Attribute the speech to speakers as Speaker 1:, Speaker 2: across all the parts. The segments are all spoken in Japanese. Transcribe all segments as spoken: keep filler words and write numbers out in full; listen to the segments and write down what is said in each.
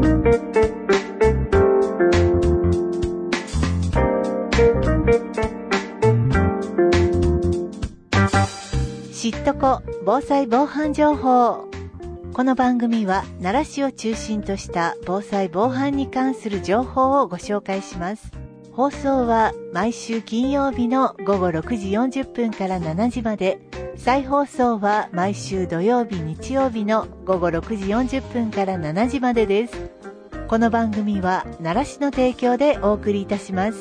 Speaker 1: 知っとこ防災防犯情報。この番組は奈良市を中心とした防災防犯に関する情報をご紹介します。放送は毎週金曜日のごごろくじよんじゅっぷんからしちじまで、再放送は毎週土曜日日曜日のごごろくじよんじゅっぷんからしちじまでです。この番組は奈良市の提供でお送りいたします。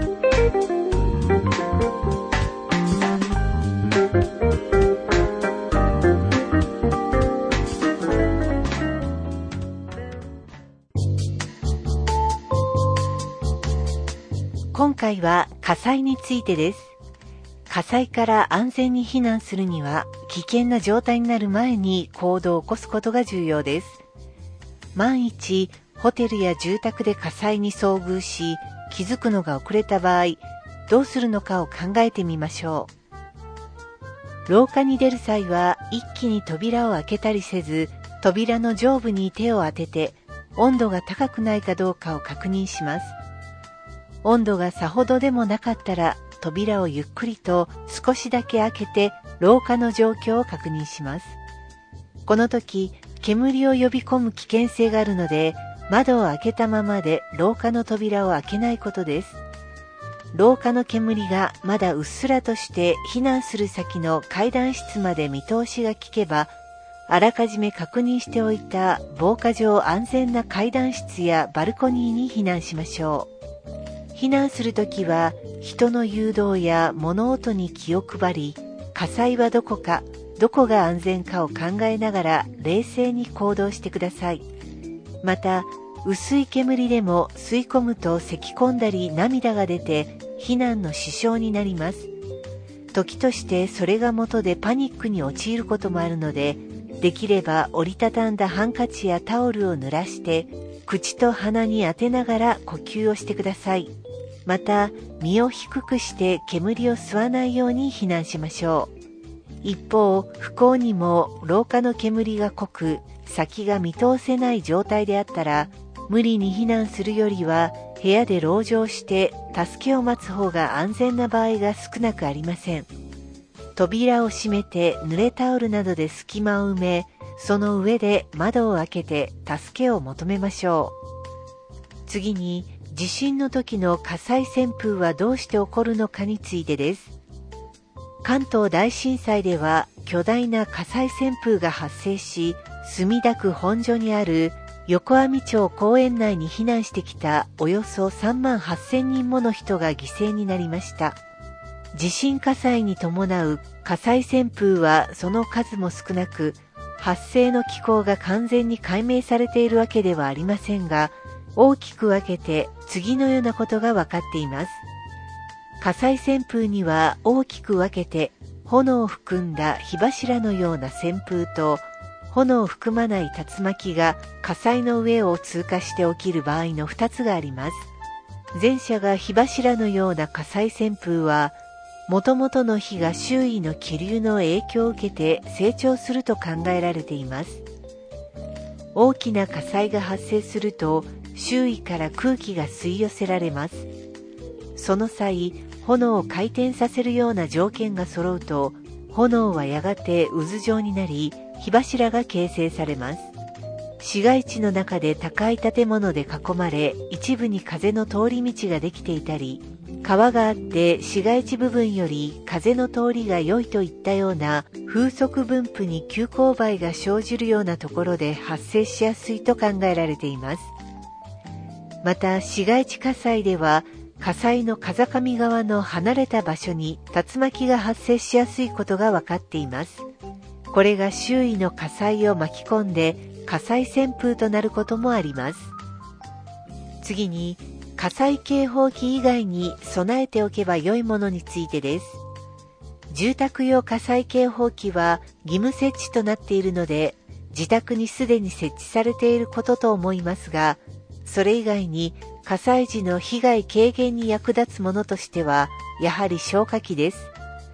Speaker 1: 今回は火災についてです。火災から安全に避難するには、危険な状態になる前に行動を起こすことが重要です。万一、ホテルや住宅で火災に遭遇し、気づくのが遅れた場合、どうするのかを考えてみましょう。廊下に出る際は、一気に扉を開けたりせず、扉の上部に手を当てて、温度が高くないかどうかを確認します。温度がさほどでもなかったら、扉をゆっくりと少しだけ開けて廊下の状況を確認します。この時、煙を呼び込む危険性があるので、窓を開けたままで廊下の扉を開けないことです。廊下の煙がまだうっすらとして避難する先の階段室まで見通しが利けば、あらかじめ確認しておいた防火上安全な階段室やバルコニーに避難しましょう。避難するときは人の誘導や物音に気を配り、火災はどこか、どこが安全かを考えながら冷静に行動してください。また、薄い煙でも吸い込むと咳き込んだり涙が出て避難の支障になります。時としてそれが元でパニックに陥ることもあるので、できれば折りたたんだハンカチやタオルを濡らして口と鼻に当てながら呼吸をしてください。また、身を低くして煙を吸わないように避難しましょう。一方、不幸にも廊下の煙が濃く、先が見通せない状態であったら、無理に避難するよりは、部屋で籠城して助けを待つ方が安全な場合が少なくありません。扉を閉めて濡れタオルなどで隙間を埋め、その上で窓を開けて助けを求めましょう。次に、地震の時の火災旋風はどうして起こるのかについてです。関東大震災では巨大な火災旋風が発生し、墨田区本所にある横網町公園内に避難してきたおよそさんまんはっせんにんもの人が犠牲になりました。地震火災に伴う火災旋風はその数も少なく、発生の機構が完全に解明されているわけではありませんが、大きく分けて次のようなことが分かっています。火災旋風には大きく分けて炎を含んだ火柱のような旋風と炎を含まない竜巻が火災の上を通過して起きる場合のふたつがあります。前者が火柱のような火災旋風は、もともとの火が周囲の気流の影響を受けて成長すると考えられています。大きな火災が発生すると、周囲から空気が吸い寄せられます。その際、炎を回転させるような条件が揃うと、炎はやがて渦状になり、火柱が形成されます。市街地の中で高い建物で囲まれ、一部に風の通り道ができていたり、川があって市街地部分より風の通りが良いといったような風速分布に急勾配が生じるようなところで発生しやすいと考えられています。また、市街地火災では、火災の風上側の離れた場所に竜巻が発生しやすいことが分かっています。これが周囲の火災を巻き込んで火災旋風となることもあります。次に、火災警報器以外に備えておけば良いものについてです。住宅用火災警報器は義務設置となっているので、自宅にすでに設置されていることと思いますが、それ以外に火災時の被害軽減に役立つものとしては、やはり消火器です。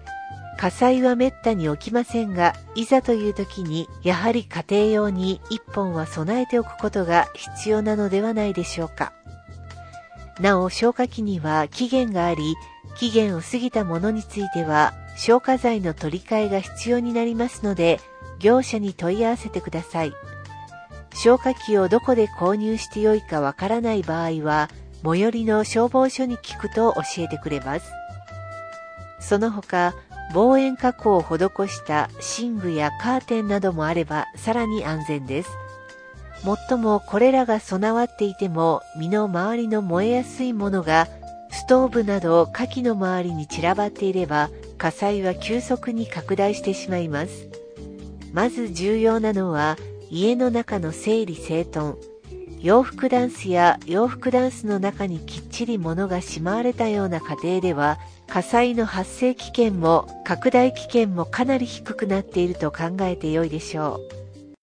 Speaker 1: 火災はめったに起きませんが、いざという時にやはり家庭用にいっぽんは備えておくことが必要なのではないでしょうか。なお、消火器には期限があり、期限を過ぎたものについては消火剤の取り替えが必要になりますので、業者に問い合わせてください。消火器をどこで購入してよいかわからない場合は、最寄りの消防署に聞くと教えてくれます。その他、防煙加工を施した寝具やカーテンなどもあればさらに安全です。もっともこれらが備わっていても、身の回りの燃えやすいものがストーブなど火器の周りに散らばっていれば、火災は急速に拡大してしまいます。まず重要なのは、家の中の整理整頓。洋服ダンスや洋服ダンスの中にきっちり物がしまわれたような家庭では、火災の発生危険も拡大危険もかなり低くなっていると考えてよいでしょう。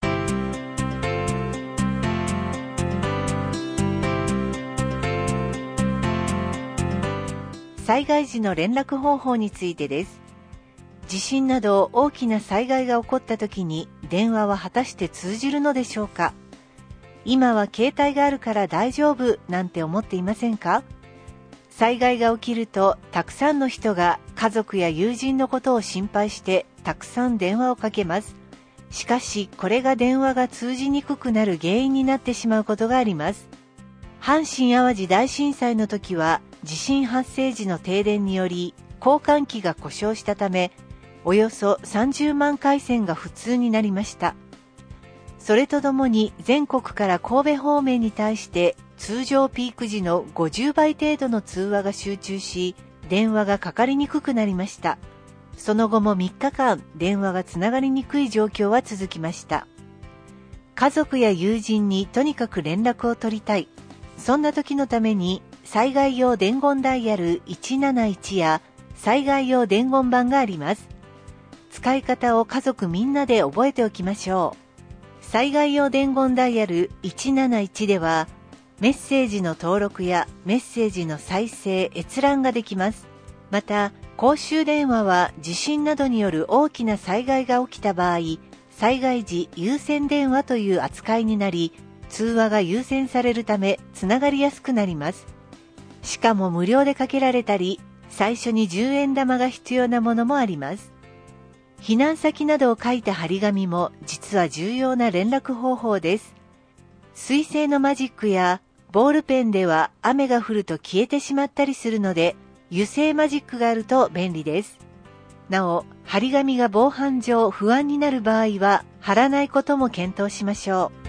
Speaker 1: 災害時の連絡方法についてです。地震など大きな災害が起こった時に電話は果たして通じるのでしょうか。今は携帯があるから大丈夫なんて思っていませんか。災害が起きるとたくさんの人が家族や友人のことを心配してたくさん電話をかけます。しかしこれが電話が通じにくくなる原因になってしまうことがあります。阪神・淡路大震災の時は地震発生時の停電により交換機が故障したため、およそさんじゅうまん回線が不通になりました。それとともに全国から神戸方面に対して通常ピーク時のごじゅうばい程度の通話が集中し、電話がかかりにくくなりました。その後もみっかかん電話がつながりにくい状況は続きました。家族や友人にとにかく連絡を取りたい。そんな時のために災害用伝言ダイヤルいちなないちや災害用伝言板があります。使い方を家族みんなで覚えておきましょう。災害用伝言ダイヤルいちなないちでは、メッセージの登録やメッセージの再生・閲覧ができます。また、公衆電話は地震などによる大きな災害が起きた場合、災害時優先電話という扱いになり、通話が優先されるためつながりやすくなります。しかも無料でかけられたり、最初にじゅうえん玉が必要なものもあります。避難先などを書いた張り紙も実は重要な連絡方法です。水性のマジックやボールペンでは雨が降ると消えてしまったりするので、油性マジックがあると便利です。なお、張り紙が防犯上不安になる場合は貼らないことも検討しましょう。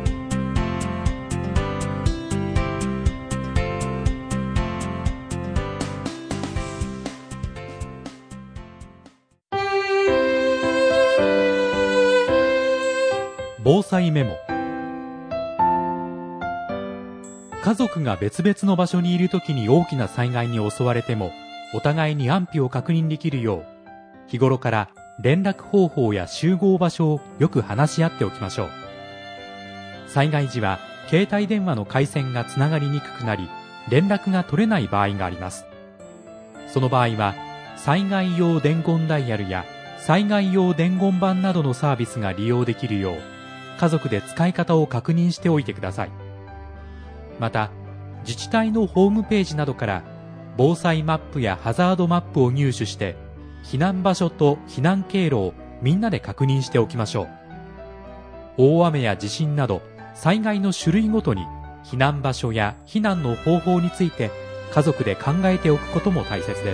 Speaker 2: 防災メモ。家族が別々の場所にいるときに大きな災害に襲われても、お互いに安否を確認できるよう、日頃から連絡方法や集合場所をよく話し合っておきましょう。災害時は携帯電話の回線がつながりにくくなり、連絡が取れない場合があります。その場合は、災害用伝言ダイヤルや災害用伝言板などのサービスが利用できるよう、家族で使い方を確認しておいてください。また、自治体のホームページなどから防災マップやハザードマップを入手して、避難場所と避難経路をみんなで確認しておきましょう。大雨や地震など災害の種類ごとに避難場所や避難の方法について家族で考えておくことも大切です。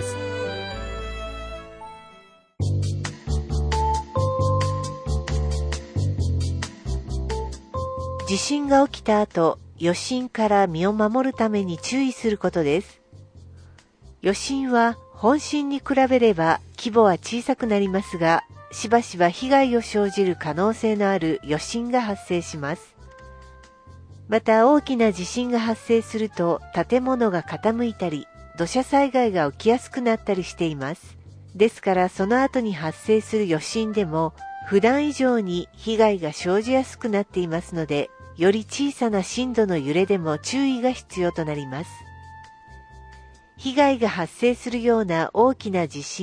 Speaker 1: 地震が起きた後、余震から身を守るために注意することです。余震は本震に比べれば規模は小さくなりますが、しばしば被害を生じる可能性のある余震が発生します。また大きな地震が発生すると建物が傾いたり、土砂災害が起きやすくなったりしています。ですからその後に発生する余震でも普段以上に被害が生じやすくなっていますので、より小さな震度の揺れでも注意が必要となります。被害が発生するような大きな地震、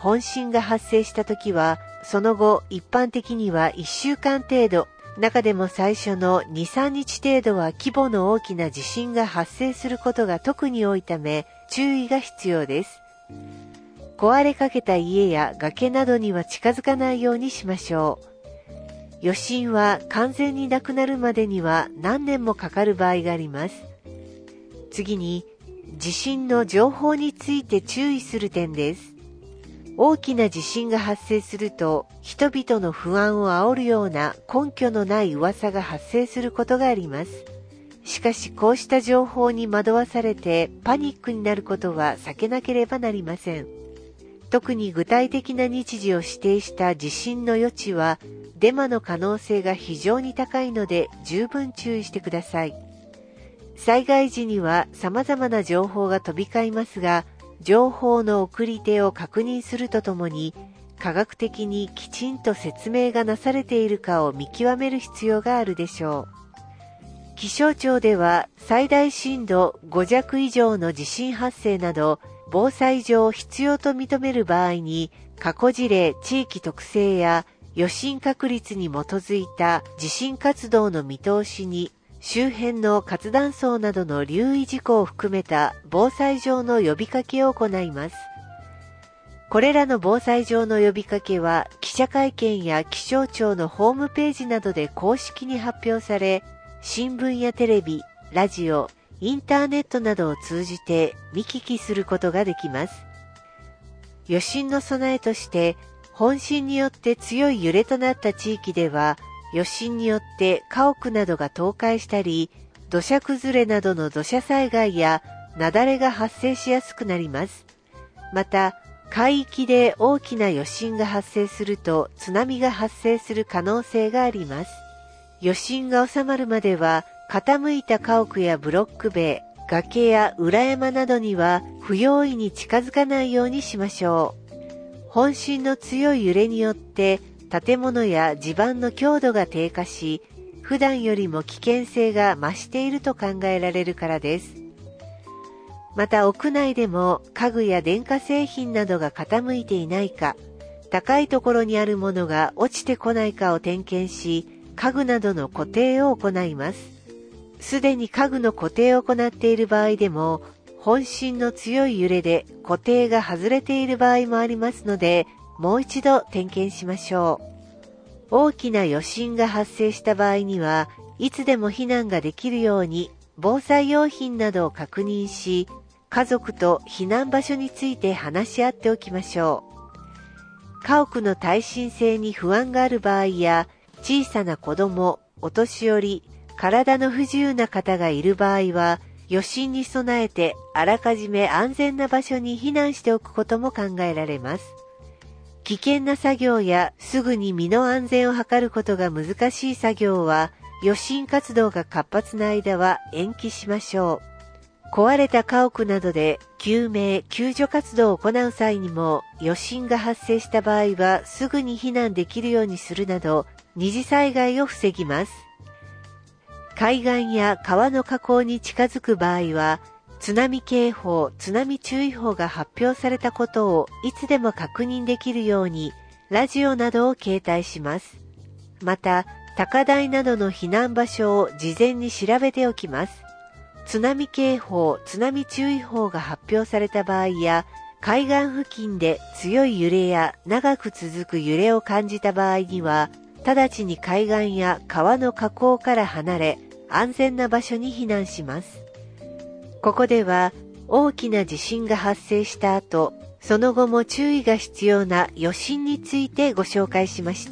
Speaker 1: 本震が発生したときは、その後一般的にはいっしゅうかん程度、中でも最初のに、さんにち程度は規模の大きな地震が発生することが特に多いため、注意が必要です。壊れかけた家や崖などには近づかないようにしましょう。余震は完全になくなるまでには何年もかかる場合があります。次に、地震の情報について注意する点です。大きな地震が発生すると、人々の不安を煽るような根拠のない噂が発生することがあります。しかしこうした情報に惑わされてパニックになることは避けなければなりません。特に具体的な日時を指定した地震の余地は、デマの可能性が非常に高いので十分注意してください。災害時には様々な情報が飛び交いますが、情報の送り手を確認するとともに、科学的にきちんと説明がなされているかを見極める必要があるでしょう。気象庁では最大震度ご弱以上の地震発生など、防災上必要と認める場合に、過去事例、地域特性や余震確率に基づいた地震活動の見通しに、周辺の活断層などの留意事項を含めた防災上の呼びかけを行います。これらの防災上の呼びかけは記者会見や気象庁のホームページなどで公式に発表され、新聞やテレビ、ラジオ、インターネットなどを通じて見聞きすることができます。余震の備えとして、本震によって強い揺れとなった地域では、余震によって家屋などが倒壊したり、土砂崩れなどの土砂災害や雪崩が発生しやすくなります。また、海域で大きな余震が発生すると津波が発生する可能性があります。余震が収まるまでは、傾いた家屋やブロック塀、崖や裏山などには不用意に近づかないようにしましょう。本震の強い揺れによって建物や地盤の強度が低下し、普段よりも危険性が増していると考えられるからです。また屋内でも家具や電化製品などが傾いていないか、高いところにあるものが落ちてこないかを点検し、家具などの固定を行います。すでに家具の固定を行っている場合でも、本震の強い揺れで固定が外れている場合もありますので、もう一度点検しましょう。大きな余震が発生した場合には、いつでも避難ができるように防災用品などを確認し、家族と避難場所について話し合っておきましょう。家屋の耐震性に不安がある場合や、小さな子供、お年寄り、体の不自由な方がいる場合は、余震に備えてあらかじめ安全な場所に避難しておくことも考えられます。危険な作業やすぐに身の安全を図ることが難しい作業は、余震活動が活発な間は延期しましょう。壊れた家屋などで救命・救助活動を行う際にも、余震が発生した場合はすぐに避難できるようにするなど、二次災害を防ぎます。海岸や川の河口に近づく場合は、津波警報・津波注意報が発表されたことをいつでも確認できるように、ラジオなどを携帯します。また、高台などの避難場所を事前に調べておきます。津波警報・津波注意報が発表された場合や、海岸付近で強い揺れや長く続く揺れを感じた場合には、直ちに海岸や川の河口から離れ、安全な場所に避難します。ここでは大きな地震が発生した後、その後も注意が必要な余震についてご紹介しました。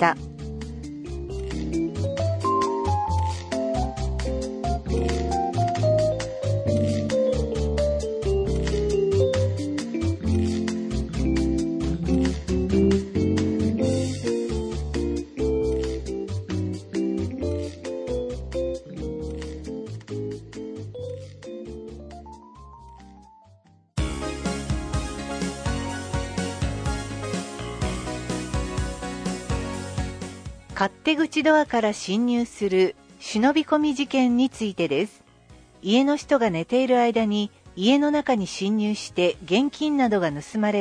Speaker 1: 勝手口ドアから侵入する忍び込み事件についてです。家の人が寝ている間に家の中に侵入して現金などが盗まれる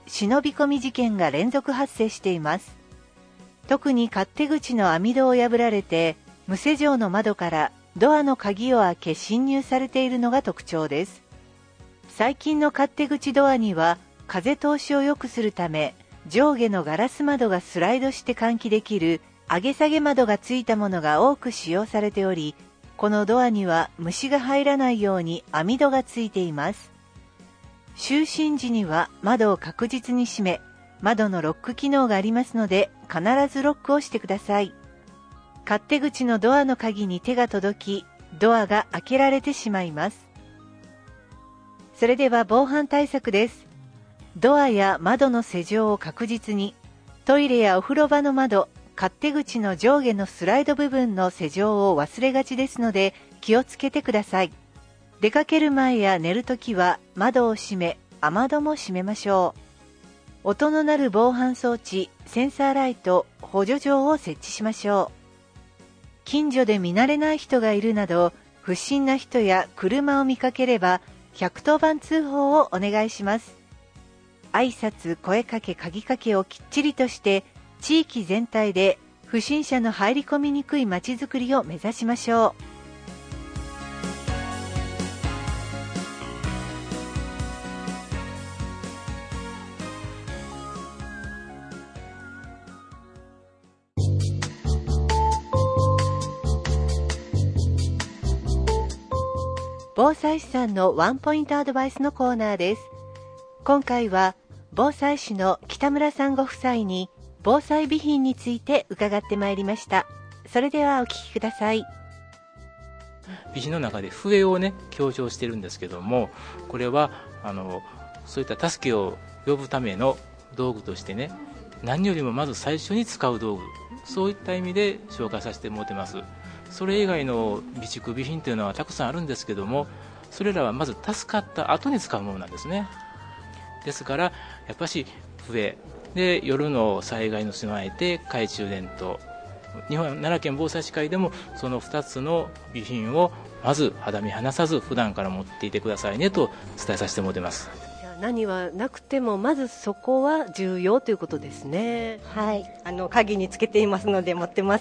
Speaker 1: 忍び込み事件が連続発生しています。特に勝手口の網戸を破られて、無施錠の窓からドアの鍵を開け侵入されているのが特徴です。最近の勝手口ドアには風通しを良くするため、上下のガラス窓がスライドして換気できる上げ下げ窓がついたものが多く使用されており、このドアには虫が入らないように網戸がついています。就寝時には窓を確実に閉め、窓のロック機能がありますので、必ずロックをしてください。勝手口のドアの鍵に手が届き、ドアが開けられてしまいます。それでは防犯対策です。ドアや窓の施錠を確実に、トイレやお風呂場の窓、勝手口の上下のスライド部分の施錠を忘れがちですので、気をつけてください。出かける前や寝るときは窓を閉め、雨戸も閉めましょう。音の鳴る防犯装置、センサーライト、補助錠を設置しましょう。近所で見慣れない人がいるなど、不審な人や車を見かければ、ひゃくとおばん通報をお願いします。挨拶、声かけ、鍵かけをきっちりとして、地域全体で不審者の入り込みにくいまちづくりを目指しましょう。防災士さんのワンポイントアドバイスのコーナーです。今回は防災士の北村さんご夫妻に防災備品について伺ってまいりました。それではお聞きください。
Speaker 3: 備品の中で笛をね強調してるんですけども、これはあのそういった助けを呼ぶための道具としてね、何よりもまず最初に使う道具、そういった意味で紹介させてもらってます。それ以外の備蓄備品というのはたくさんあるんですけども、それらはまず助かった後に使うものなんですね。ですからやっぱし笛で、夜の災害に備えて懐中電灯、日本奈良県防災士会でもそのふたつの備品をまず肌身離さず普段から持っていてくださいねと伝えさせてもらってます。
Speaker 4: 何はなくてもまずそこは重要ということですね。
Speaker 5: はい、あの鍵につけていますので持ってます。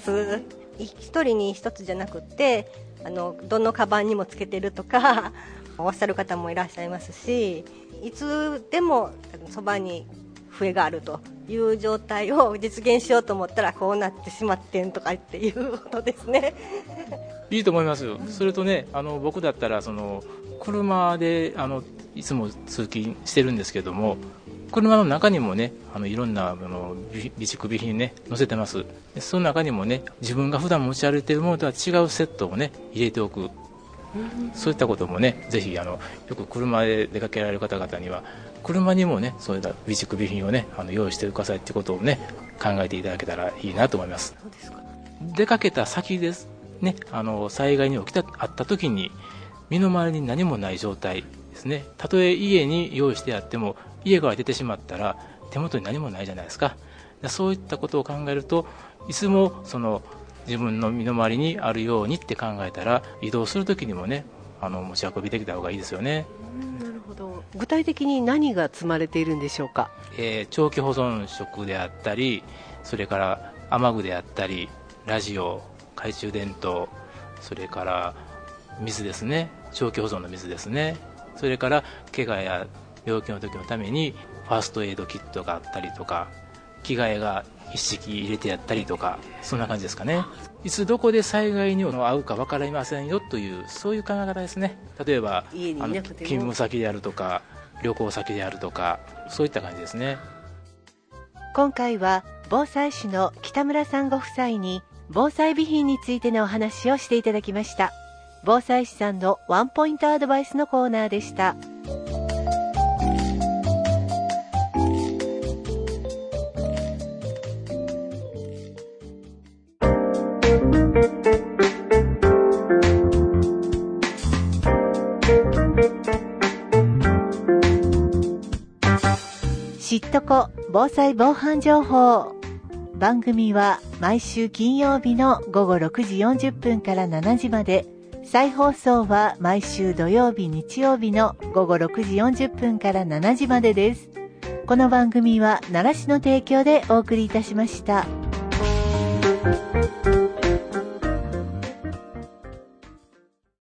Speaker 5: 一人に一つじゃなくて、あのどのカバンにもつけてるとかおっしゃる方もいらっしゃいますし、いつでもそばに笛があるという状態を実現しようと思ったらこうなってしまってんとかっていうことですね。
Speaker 3: いいと思いますよ。それとね、あの僕だったらその車であのいつも通勤してるんですけども、車の中にもね、あのいろんなあの備蓄備品ね載せてます。でその中にもね、自分が普段持ち歩いているものとは違うセットをね入れておく、そういったこともね、ぜひあのよく車で出かけられる方々には車にもね、そういった備蓄備品をねあの用意してくださいってことをね考えていただけたらいいなと思います。
Speaker 4: そうですか。
Speaker 3: 出かけた先ですね、あの災害に起きたあった時に身の回りに何もない状態ですね。たとえ家に用意してあっても家から出てしまったら手元に何もないじゃないですか。そういったことを考えると、いつもその自分の身の回りにあるようにって考えたら、移動する時にもねあの持ち運びできた方がいいですよね。
Speaker 4: なるほど。具体的に何が積まれているんでしょうか。
Speaker 3: えー、長期保存食であったり、それから雨具であったり、ラジオ、懐中電灯、それから水ですね、長期保存の水ですね、それから怪我や病気の時のためにファーストエイドキットがあったりとか、着替えが一式入れてやったりとか、そんな感じですかね。いつどこで災害に遭うか分かりませんよという、そういう考え方ですね。例えば
Speaker 4: 家にいなくても、
Speaker 3: あの勤務先であるとか旅行先であるとか、そういった感じですね。
Speaker 1: 今回は防災士の北村さんご夫妻に防災備品についてのお話をしていただきました。防災士さんのワンポイントアドバイスのコーナーでした。知っとこ防災防犯情報。番組は毎週金曜日のごごろくじよんじゅっぷんからしちじまで、再放送は毎週土曜日日曜日のごごろくじよんじゅっぷんからしちじまでです。 この番組は奈良市の提供でお送りいたしました。